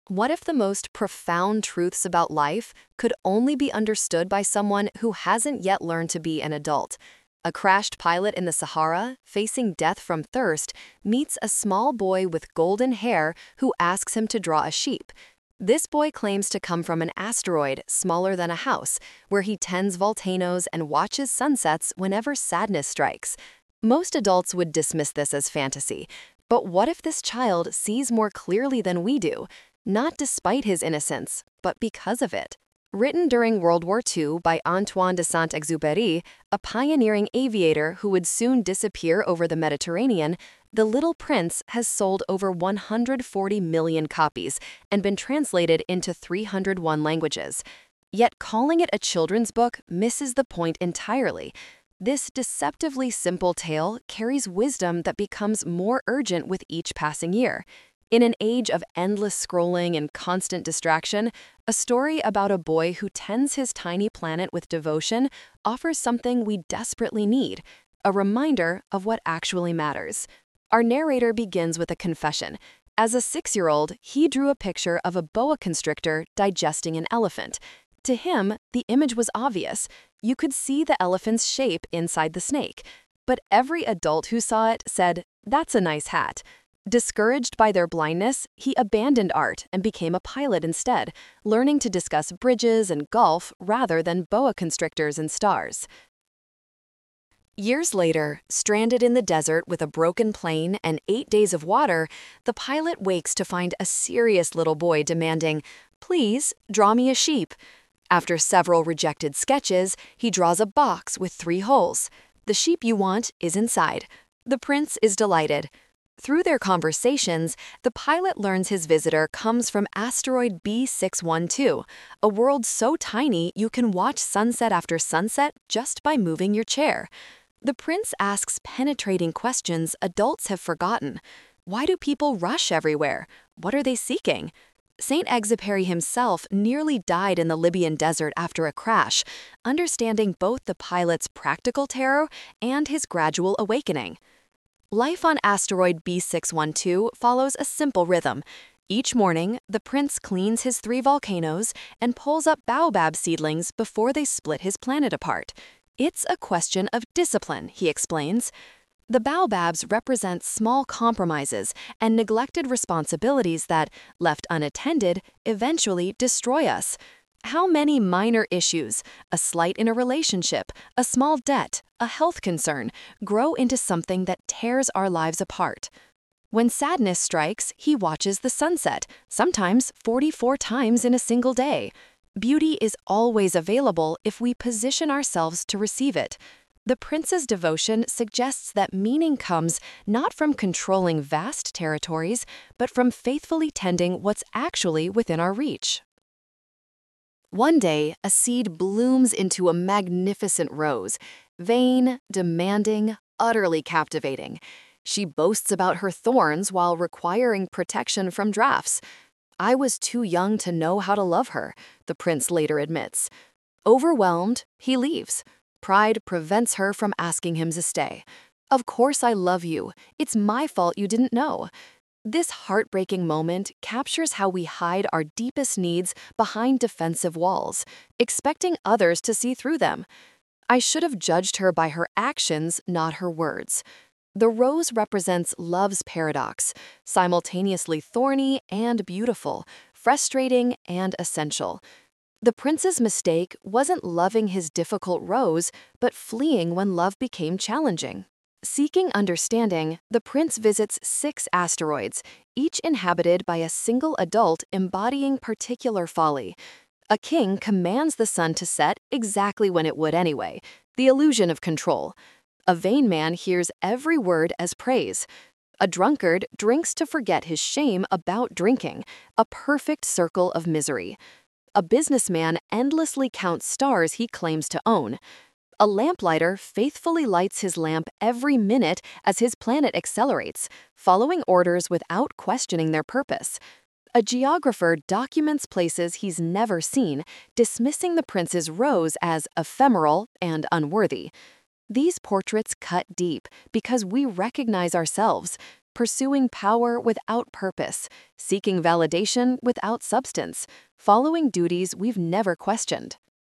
What if the most profound truths about life could only be understood by someone who hasn't yet learned to be an adult? A crashed pilot in the Sahara, facing death from thirst, meets a small boy with golden hair who asks him to draw a sheep. This boy claims to come from an asteroid smaller than a house, where he tends volcanoes and watches sunsets whenever sadness strikes. Most adults would dismiss this as fantasy, but what if this child sees more clearly than we do? Not despite his innocence, but because of it. Written during World War II by Antoine de Saint-Exupéry, a pioneering aviator who would soon disappear over the Mediterranean, The Little Prince has sold over 140 million copies and been translated into 301 languages. Yet calling it a children's book misses the point entirely. This deceptively simple tale carries wisdom that becomes more urgent with each passing year. In an age of endless scrolling and constant distraction, a story about a boy who tends his tiny planet with devotion offers something we desperately need, a reminder of what actually matters. Our narrator begins with a confession. As a 6-year-old, he drew a picture of a boa constrictor digesting an elephant. To him, the image was obvious. You could see the elephant's shape inside the snake. But every adult who saw it said, "That's a nice hat." Discouraged by their blindness, he abandoned art and became a pilot instead, learning to discuss bridges and golf rather than boa constrictors and stars. Years later, stranded in the desert with a broken plane and 8 days of water, the pilot wakes to find a serious little boy demanding, "Please, draw me a sheep." After several rejected sketches, he draws a box with 3 holes. The sheep you want is inside. The prince is delighted. Through their conversations, the pilot learns his visitor comes from asteroid B612, a world so tiny you can watch sunset after sunset just by moving your chair. The prince asks penetrating questions adults have forgotten. Why do people rush everywhere? What are they seeking? Saint-Exupéry himself nearly died in the Libyan desert after a crash, understanding both the pilot's practical terror and his gradual awakening. Life on asteroid B612 follows a simple rhythm. Each morning, the prince cleans his 3 volcanoes and pulls up baobab seedlings before they split his planet apart. It's a question of discipline, he explains. The baobabs represent small compromises and neglected responsibilities that, left unattended, eventually destroy us. How many minor issues, a slight in a relationship, a small debt, a health concern, grow into something that tears our lives apart? When sadness strikes, he watches the sunset, sometimes 44 times in a single day. Beauty is always available if we position ourselves to receive it. The prince's devotion suggests that meaning comes not from controlling vast territories, but from faithfully tending what's actually within our reach. One day, a seed blooms into a magnificent rose, vain, demanding, utterly captivating. She boasts about her thorns while requiring protection from drafts. "I was too young to know how to love her," the prince later admits. Overwhelmed, he leaves. Pride prevents her from asking him to stay. "Of course I love you. It's my fault you didn't know." This heartbreaking moment captures how we hide our deepest needs behind defensive walls, expecting others to see through them. I should have judged her by her actions, not her words. The rose represents love's paradox, simultaneously thorny and beautiful, frustrating and essential. The prince's mistake wasn't loving his difficult rose, but fleeing when love became challenging. Seeking understanding, the prince visits 6 asteroids, each inhabited by a single adult embodying particular folly. A king commands the sun to set exactly when it would anyway, the illusion of control. A vain man hears every word as praise. A drunkard drinks to forget his shame about drinking, a perfect circle of misery. A businessman endlessly counts stars he claims to own. A lamplighter faithfully lights his lamp every minute as his planet accelerates, following orders without questioning their purpose. A geographer documents places he's never seen, dismissing the prince's rose as ephemeral and unworthy. These portraits cut deep because we recognize ourselves. pursuing power without purpose, seeking validation without substance, following duties we've never questioned.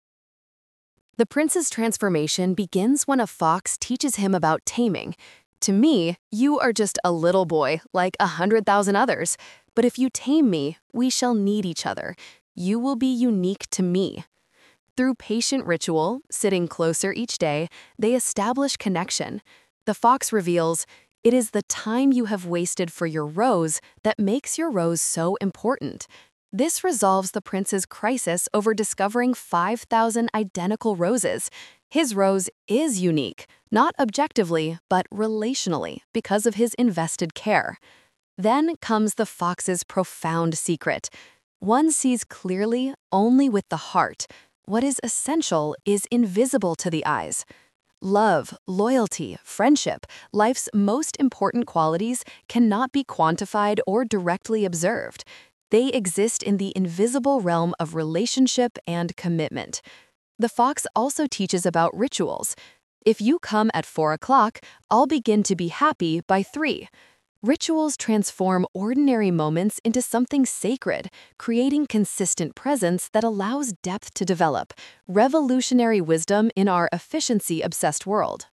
The prince's transformation begins when a fox teaches him about taming. To me, you are just a little boy, like 100,000 others. But if you tame me, we shall need each other. You will be unique to me. Through patient ritual, sitting closer each day, they establish connection. The fox reveals, "It is the time you have wasted for your rose that makes your rose so important." This resolves the prince's crisis over discovering 5,000 identical roses. His rose is unique, not objectively, but relationally, because of his invested care. Then comes the fox's profound secret. One sees clearly only with the heart. What is essential is invisible to the eyes. Love, loyalty, friendship, life's most important qualities cannot be quantified or directly observed. They exist in the invisible realm of relationship and commitment. The fox also teaches about rituals. If you come at 4 o'clock, I'll begin to be happy by 3. Rituals transform ordinary moments into something sacred, creating consistent presence that allows depth to develop, revolutionary wisdom in our efficiency-obsessed world.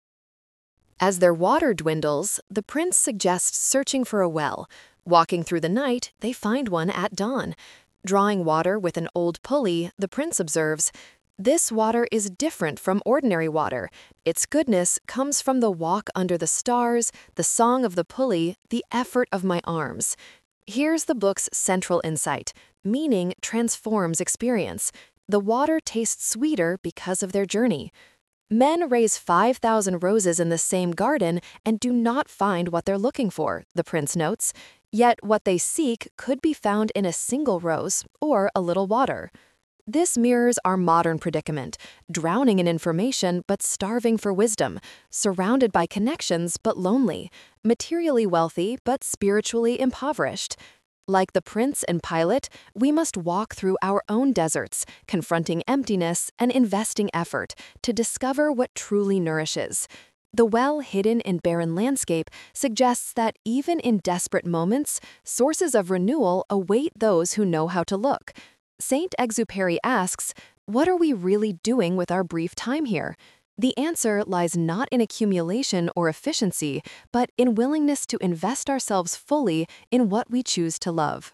As their water dwindles, the prince suggests searching for a well. Walking through the night, they find one at dawn. Drawing water with an old pulley, the prince observes, "This water is different from ordinary water. Its goodness comes from the walk under the stars, the song of the pulley, the effort of my arms." Here's the book's central insight. Meaning transforms experience. The water tastes sweeter because of their journey. Men raise 5,000 roses in the same garden and do not find what they're looking for, the prince notes. Yet what they seek could be found in a single rose or a little water. This mirrors our modern predicament, drowning in information but starving for wisdom, surrounded by connections but lonely, materially wealthy but spiritually impoverished. Like the prince and Pilate, we must walk through our own deserts, confronting emptiness and investing effort to discover what truly nourishes. The well hidden in barren landscape suggests that even in desperate moments, sources of renewal await those who know how to look. Saint Exupéry asks, what are we really doing with our brief time here? The answer lies not in accumulation or efficiency, but in willingness to invest ourselves fully in what we choose to love.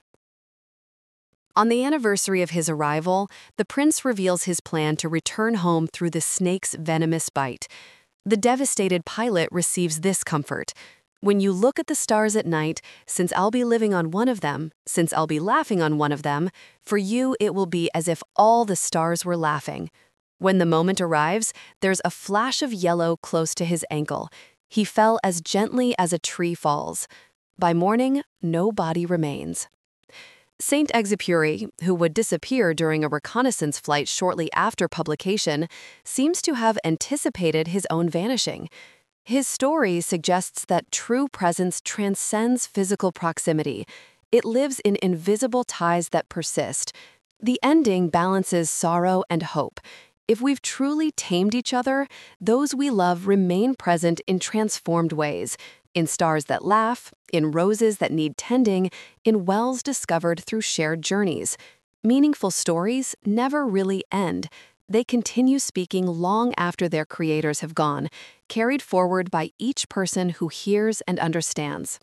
On the anniversary of his arrival, the prince reveals his plan to return home through the snake's venomous bite. The devastated Pilate receives this comfort. When you look at the stars at night, since I'll be living on one of them, since I'll be laughing on one of them, for you it will be as if all the stars were laughing. When the moment arrives, there's a flash of yellow close to his ankle. He fell as gently as a tree falls. By morning, no body remains. Saint Exupéry, who would disappear during a reconnaissance flight shortly after publication, seems to have anticipated his own vanishing. His story suggests that true presence transcends physical proximity. It lives in invisible ties that persist. The ending balances sorrow and hope. If we've truly tamed each other, those we love remain present in transformed ways, in stars that laugh, in roses that need tending, in wells discovered through shared journeys. Meaningful stories never really end. They continue speaking long after their creators have gone, carried forward by each person who hears and understands.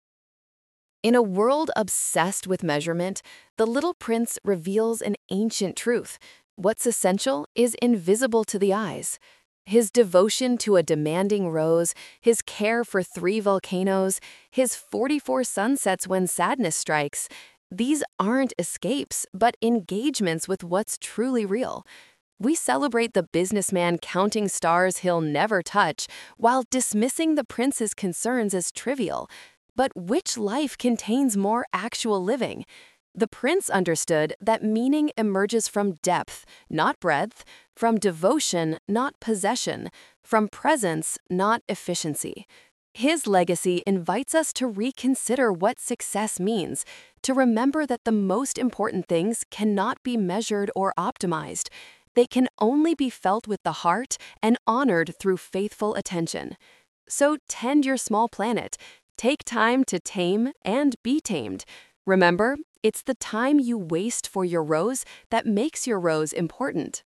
In a world obsessed with measurement, The Little Prince reveals an ancient truth. What's essential is invisible to the eyes. His devotion to a demanding rose, his care for 3 volcanoes, his 44 sunsets when sadness strikes, these aren't escapes, but engagements with what's truly real. We celebrate the businessman counting stars he'll never touch, while dismissing the prince's concerns as trivial. But which life contains more actual living? The prince understood that meaning emerges from depth, not breadth, from devotion, not possession, from presence, not efficiency. His legacy invites us to reconsider what success means, to remember that the most important things cannot be measured or optimized. They can only be felt with the heart and honored through faithful attention. So tend your small planet. Take time to tame and be tamed. Remember, it's the time you waste for your rose that makes your rose important.